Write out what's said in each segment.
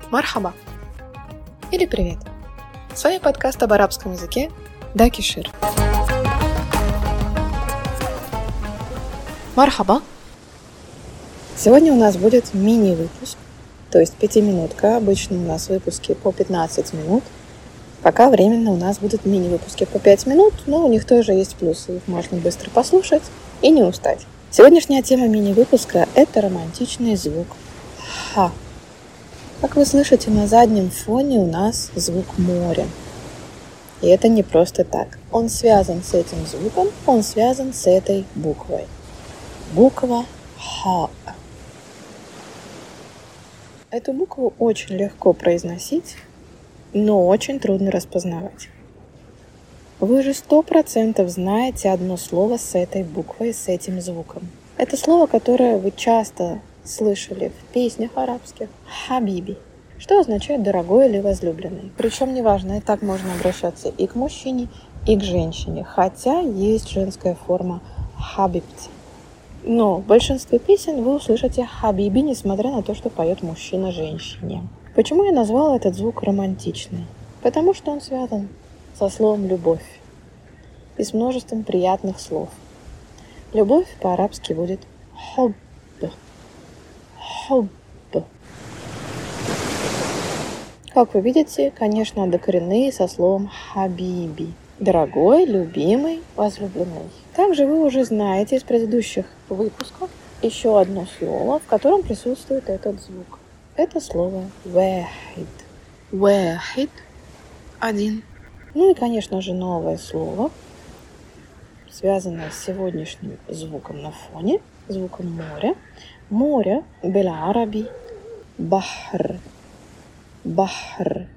Мархаба или привет. С вами подкаст об арабском языке Даки Шир. Мархаба. Сегодня у нас будет мини-выпуск, то есть 5-минутка. Обычно у нас выпуски по 15 минут. Пока временно у нас будут мини-выпуски по 5 минут, но у них тоже есть плюсы. Их можно быстро послушать и не устать. Сегодняшняя тема мини-выпуска – это романтичный звук «ха». Как вы слышите, на заднем фоне у нас звук моря. И это не просто так. Он связан с этим звуком, он связан с этой буквой. Буква «ха». Эту букву очень легко произносить, но очень трудно распознавать. Вы же 100% знаете одно слово с этой буквой, с этим звуком. Это слово, которое вы часто слышали в песнях арабских «хабиби», что означает «дорогой» или «возлюбленный». Причем неважно, и так можно обращаться и к мужчине, и к женщине, хотя есть женская форма «хабибти». Но в большинстве песен вы услышите «хабиби», несмотря на то, что поет мужчина женщине. Почему я назвала этот звук романтичный? Потому что он связан со словом «любовь» и с множеством приятных слов. Любовь по-арабски будет «хубб». Хубб. Как вы видите, конечно, однокоренные со словом «хабиби». Дорогой, любимый, возлюбленный. Также вы уже знаете из предыдущих выпусков еще одно слово, в котором присутствует этот звук. Это слово «вахид». «Вахид» – один. Ну и, конечно же, новое слово, связанное с сегодняшним звуком на фоне, звуком моря. Море бель-араби бахр. Бахр.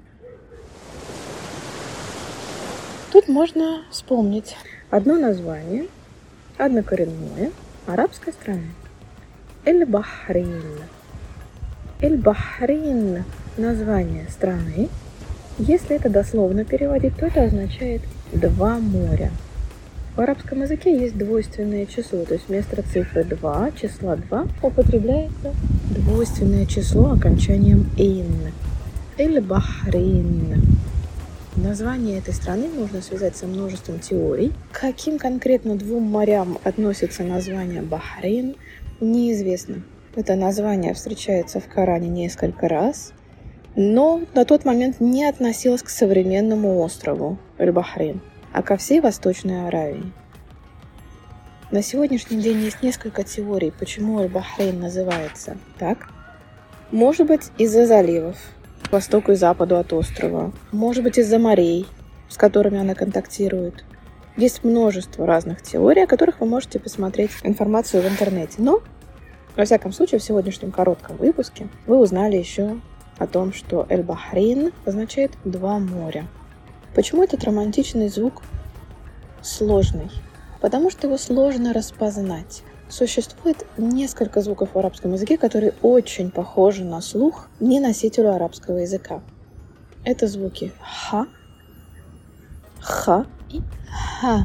Тут можно вспомнить одно название, однокоренное, арабской страны. Эль-Бахрин. Эль-Бахрин – название страны. Если это дословно переводить, то это означает «два моря». В арабском языке есть двойственное число, то есть вместо цифры 2, числа 2, употребляется двойственное число окончанием «ин». Эль-Бахрин. Название этой страны можно связать со множеством теорий. К каким конкретно двум морям относится название Бахрейн, неизвестно. Это название встречается в Коране несколько раз, но на тот момент не относилось к современному острову Эль-Бахрейн, а ко всей Восточной Аравии. На сегодняшний день есть несколько теорий, почему Эль-Бахрейн называется так. Может быть, из-за заливов, к востоку и западу от острова. Может быть, из-за морей, с которыми она контактирует. Есть множество разных теорий, о которых вы можете посмотреть информацию в интернете. Но, во всяком случае, в сегодняшнем коротком выпуске вы узнали еще о том, что Эль-Бахрейн означает «два моря». Почему этот романтичный звук сложный? Потому что его сложно распознать. Существует несколько звуков в арабском языке, которые очень похожи на слух не носителю арабского языка. Это звуки «ха», «ха» и «ха».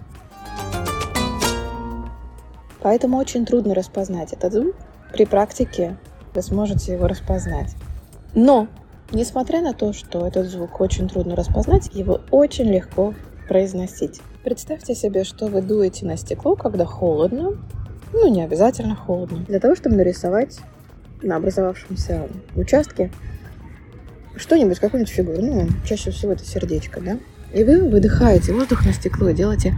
Поэтому очень трудно распознать этот звук. При практике вы сможете его распознать. Но, несмотря на то, что этот звук очень трудно распознать, его очень легко произносить. Представьте себе, что вы дуете на стекло, когда холодно, не обязательно холодно, для того, чтобы нарисовать на образовавшемся участке что-нибудь, какую-нибудь фигуру, чаще всего это сердечко, да? И вы выдыхаете воздух на стекло и делаете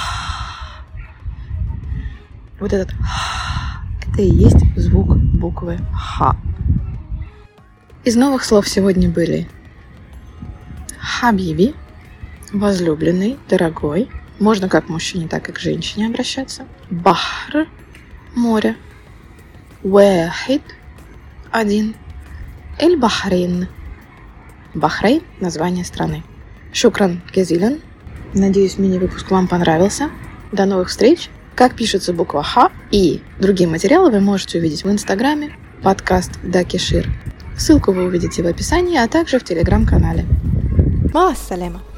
вот этот это и есть звук буквы «ха». Из новых слов сегодня были «хабиби», «возлюбленный», «дорогой». Можно как к мужчине, так и к женщине обращаться. «Бахр» – «море». «Вахид» – «один». «Эль-Бахрейн». Бахрейн – название страны. Шукран кезилен. Надеюсь, мини-выпуск вам понравился. До новых встреч. Как пишется буква «ха» и другие материалы вы можете увидеть в Инстаграме, подкаст Даки Шир. Ссылку вы увидите в описании, а также в Телеграм-канале. Ма-ассалема!